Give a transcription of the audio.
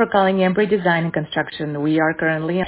for calling Embry Design and Construction. We are currently